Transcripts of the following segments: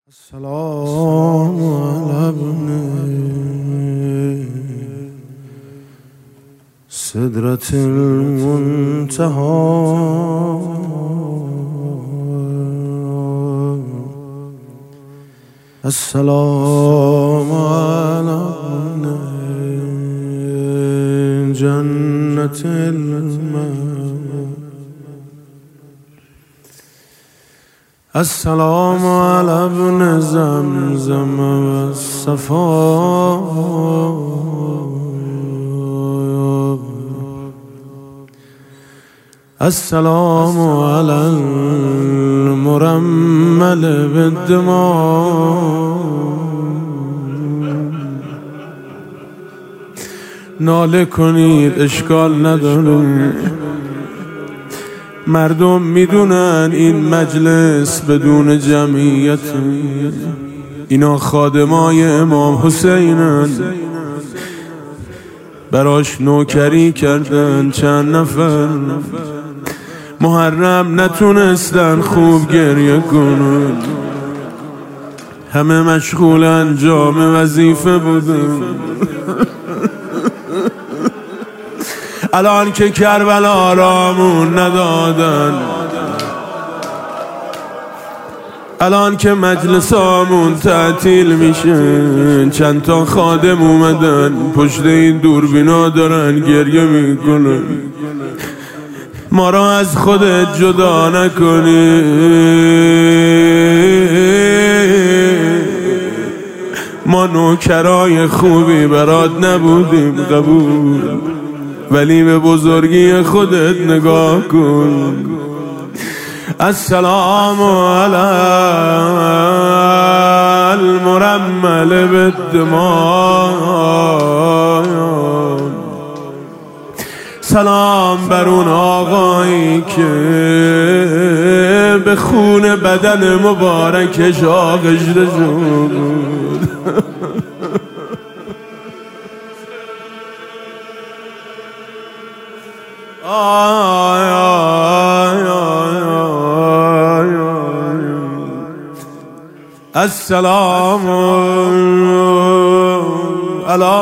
السلام على ابن سدرة المنتهى السلام على ابن جنة المأوى السلام على ابن زمزم والصفا السلام على المرمل بالدماء ناله کنید اشکال نداره، مردم میدونن این مجلس بدون جمعیت اینا خادمای امام حسینن، براش نوکری کردن چند نفر، محرم نتونستن خوب گریه کنن، همه مشغول انجام وظیفه بودن. الان که کربلا رامون ندادن، الان که مجلسامون تعطیل میشه، چند تا خادم اومدن پشت این دوربینا دارن گریه میکنن. ما را از خودت جدا نکنی، ما نوکرای خوبی برات نبودیم قبول، ولی به بزرگی خودت نگاه کن. السلام علی المرمل بالدماء، سلام بر اون آقایی که به خون بدن مبارکش آغشته شد. السلام علی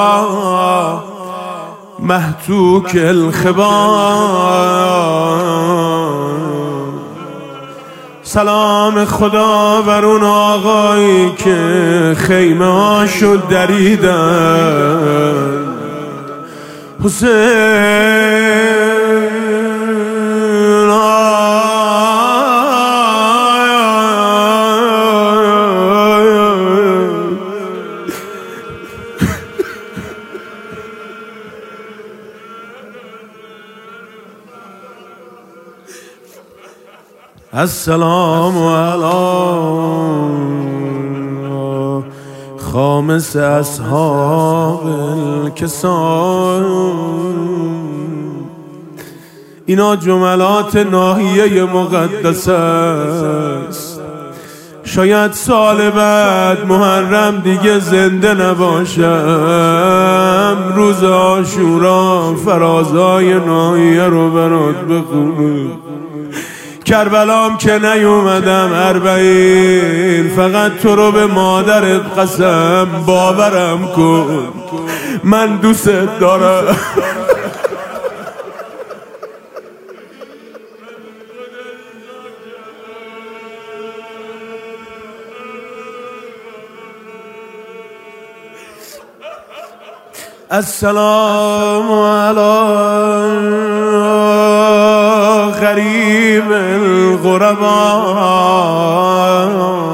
محتوک الخبار، سلام خدا بر اون آقایی که خیمه هاشو دریدن. حسین السلام علی خامس اصحاب الکساء، اینا جملات ناحیه مقدس است. شاید سال بعد محرم دیگه زنده نباشم، روز عاشورا فرازهای ناحیه رو برات بخونم. کربلام که نیومدم اربعین، فقط تو رو به مادرت قسم باورم کن، من دوست دارم. السلام علی غریب الغربا،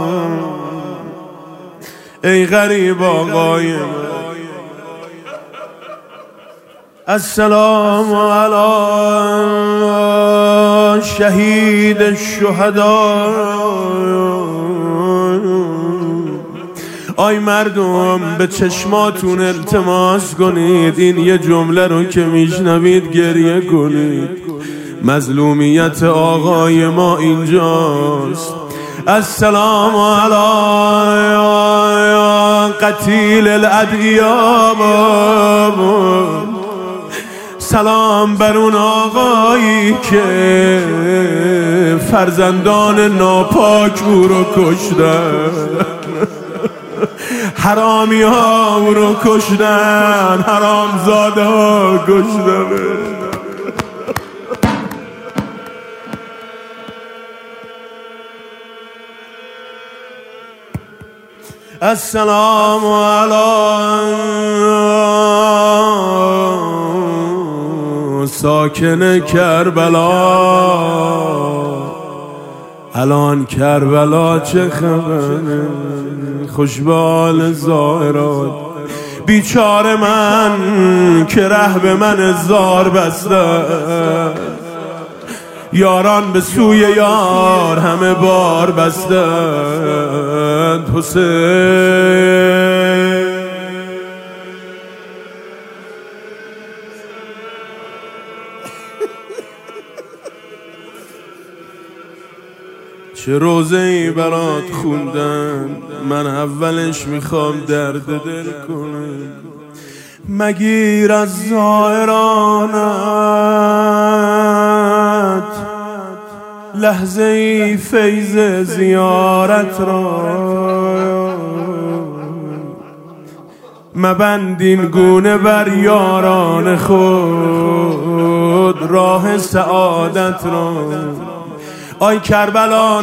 ای غریب آقای من. السلام علی شهید الشهدا، آی مردم به چشماتون التماس کنید، این یه جمله رو که میشنوید گریه کنید. مظلومیت آقای ما اینجاست. السلام علی قتیل الادیاب، سلام بر اون آقایی که فرزندان ناپاک او رو کشتن، حرامی ها او رو کشتن، حرام زاده ها کشتن. السلام علی ساکن کربلا، الان کربلا چه خبره؟ خوشبال زائرات بیچاره من که ره به من زار بسته، یاران به سوی یار همه بار بستند. حسین چه روزه‌ای برات خوندم، من اولش میخوام درد دل کنم. مگیر از زائرانت لحظه ای فیض زیارت را، مبند این گونه بر یاران خود راه سعادت را. آی کربلا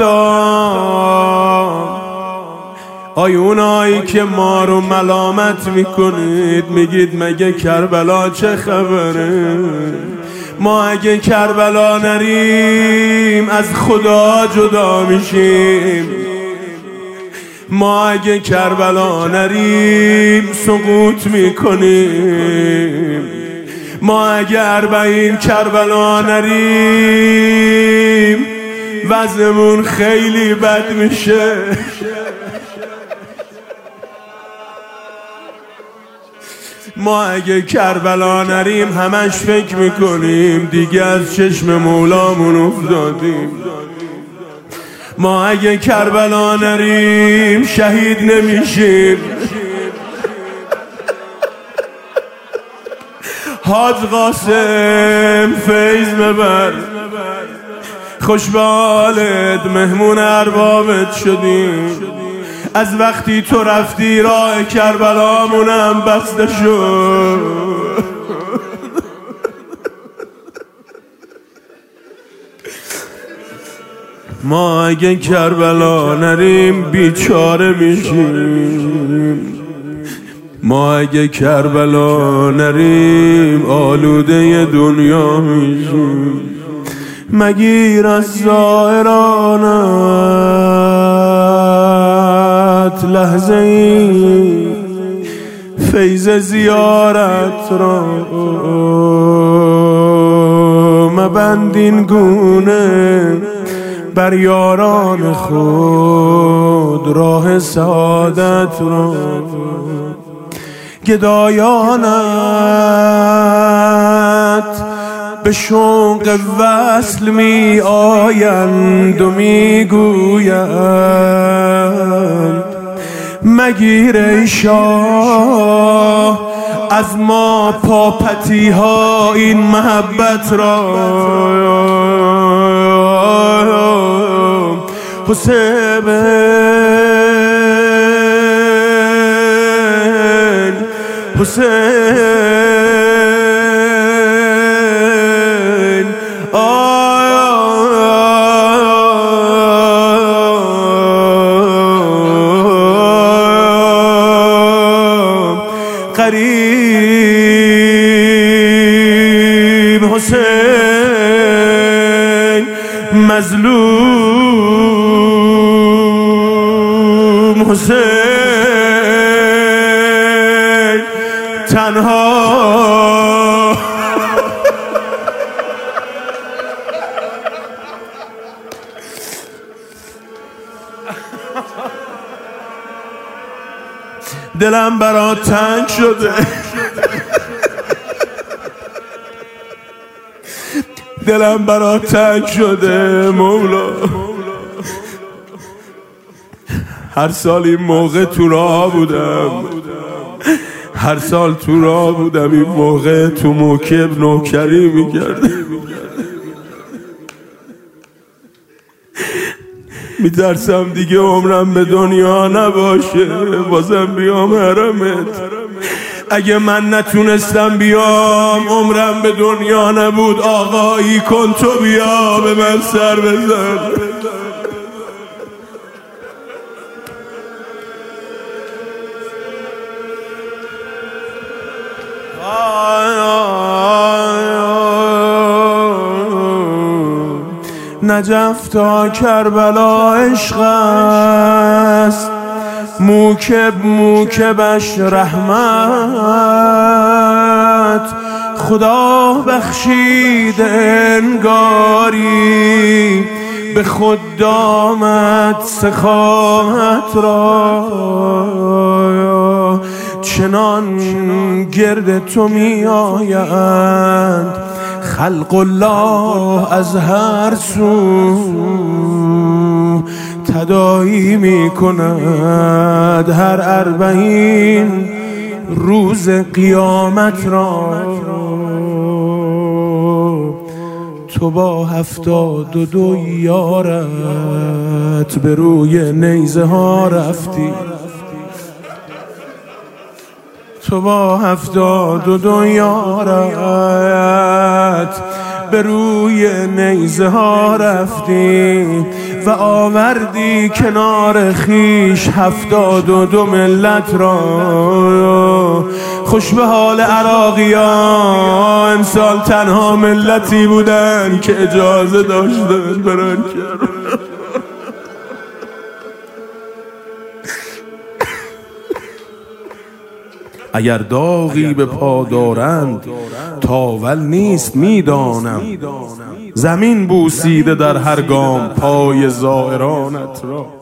نرفتار، آی اونایی که ما رو ملامت میکنید، میگید مگه کربلا چه خبره؟ ما اگه کربلا نریم از خدا جدا میشیم، ما اگه کربلا نریم سقوط میکنیم، ما اگر به این کربلا نریم وضعمون خیلی بد میشه. ما اگه کربلا نریم همش فکر میکنیم دیگه از چشم مولامون افتادیم. ما اگه کربلا نریم شهید نمیشیم. حاج قاسم فیض ببر، خوش به حالت، مهمون اربابت شدیم. از وقتی تو رفتی راه کربلامونم بسته شد. ما اگه کربلا نریم بیچاره میشیم، ما اگه کربلا نریم آلوده دنیا میشیم. مگیر از زائرانت لحظه ای فیض زیارت را، مبند این گونه بر یاران خود راه سعادت را. گدایانت به شوق وصل می آیند و می گویند مگیر ای شاه از ما پاپتی ها این محبت را. حسین حسین قریب، حسین مظلوم، حسین تنها. دلم برات تنگ شده، دلم برات تنگ شده مولا. هر سال این موقع تو راه بودم، هر سال تو راه بودم این موقع تو موکب نوکری میکردم. میترسم دیگه عمرم به دنیا نباشه بازم بیام حرمت. اگه من نتونستم بیام عمرم به دنیا نبود آقایی کن تو بیا به من سر بزن. نجف تا کربلا عشق است موکب موکبش رحمت. خدا بخشید انگاری به خود دامت سخاوت را. چنان گرد تو می آیند خلق الله از هر سو. تداعی می کند هر 40 روز قیامت را. تو با 72 یارت به روی نیزه ها رفتی. تو با 72 یارت به روی نیزه ها رفتی و آوردی کنار خیش 72 ملت را. خوش به حال عراقیان امسال تنها ملتی بودن که اجازه داشتن برن کرد. اگر داغی به پا دارند تاول نیست میدانم. زمین بوسیده در هر گام پای زائرانت را.